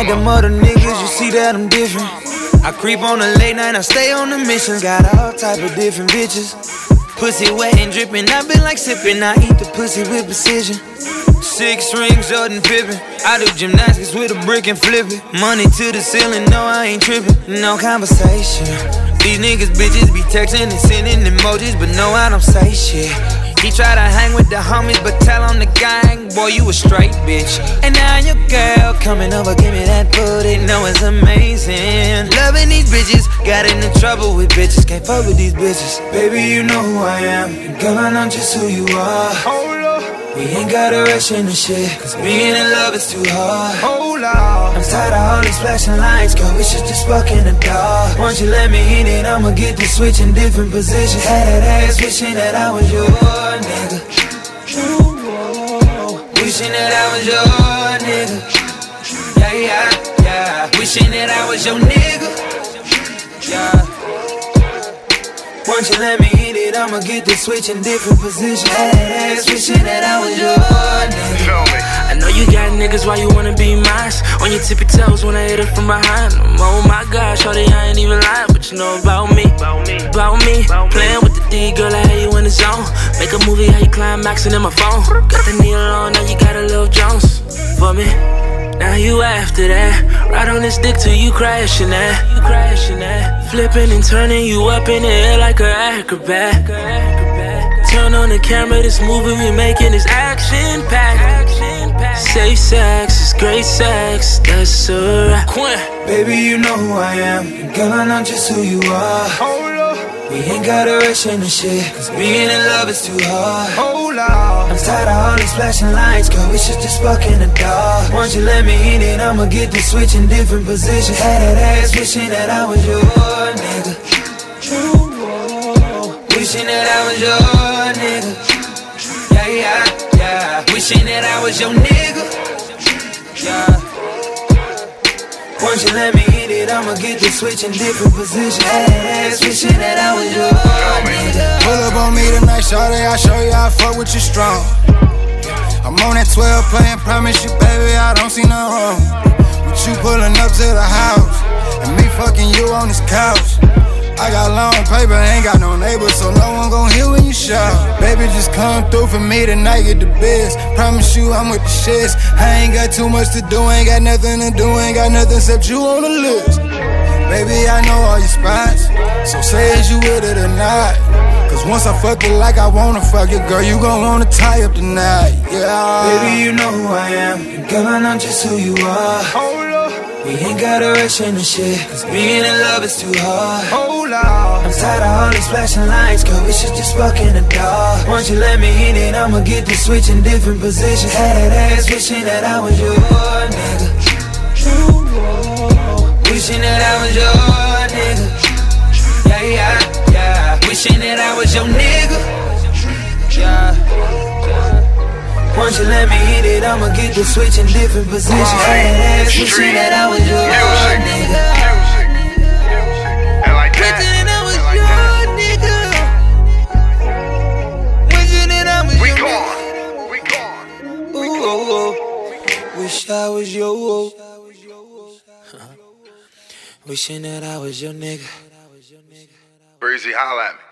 like them other niggas, you see that I'm different. I creep on the late night, I stay on the missions. Got all type of different bitches. Pussy wet and dripping, I been like sipping. I eat the pussy with precision. 6 rings, Jordan Pippen. I do gymnastics with a brick and flip it. Money to the ceiling, no I ain't tripping. No conversation. These niggas bitches be texting and sending emojis, but no I don't say shit. He try to hang with the homies, but tell on the gang, boy, you a straight bitch. And now your girl coming over, give me that booty, know it's amazing. Loving these bitches, got into trouble with bitches, can't fuck with these bitches. Baby, you know who I am, and girl, I know just who you are. We ain't gotta rush into shit, cause being in love is too hard. I'm tired of all these flashing lights, girl, we should just fuck in the dark. Once you let me in it, I'ma get to switch in different positions. Had that ass wishing that I was your nigga. Wishing that I was your nigga. Yeah, yeah, yeah. Wishing that I was your nigga. Yeah. Once you let me hit it, I'ma get to switch in different positions. Had that ass wishing that I was your nigga. I know you got niggas, why you wanna be mine? On your tippy toes when I hit it from behind. Oh my God, shorty, I ain't even lying, but you know about me. Playing with the D, girl, I had you in the zone. Make a movie, how you climaxing in my phone. Got the needle on, now you got a little Jones for me. Now you after that, ride on this dick till you crashing that. Flipping and turning you up in the air like an acrobat. Turn on the camera, this movie we making is action-packed. Safe sex is great sex, that's a wrap. Baby, you know who I am, and girl, I know just who you are. We ain't gotta rush into shit, cause being in love is too hard. I'm tired of all these flashing lights, girl, we should just fuck in the dark. Once you let me in it, I'ma get to switch in different positions. Had that ass wishing that I was your nigga. Wishing that I was your nigga. Yeah, yeah, yeah. Wishing that I was your nigga. Yeah. Once you let me hit it, I'ma get to switch in different positions. Had that ass wishing that I was your nigga. Pull up on me tonight, shawty, I'll show you how I fuck with you strong. I'm on that 12 playing, promise you, baby, I don't see nothing wrong with you pulling up to the house and me fucking you on this couch. I got long paper, ain't got no neighbors, so no one gon' hear when you shout. Baby, just come through for me tonight, get the biz. Promise you I'm with the shits. I ain't got too much to do, ain't got nothing to do, ain't got nothing except you on the list. Baby, I know all your spots, so say is you with it or not. Cause once I fuck it like I wanna fuck it, girl, you gon' wanna tie up the night, yeah. Baby, you know who I am, and girl, I know just who you are. We ain't gotta rush into shit, cause being in love is too hard. I'm tired of all these flashing lights, girl, we should just fuck in the dark. Once you let me in it, I'ma get to switch in different positions. Had that ass wishing that I was your nigga. Wishing that I was your nigga. Yeah, yeah, yeah. Wishing that I was your nigga. Yeah. Once you let me hit it, I'ma get to switch in different positions. Had that ass wishing that I was your nigga. And like that, Wishing that I was your nigga. Wishing that I was your nigga. Ooh, wish I was your. Wishing that I was your nigga. Breezy, holla at me.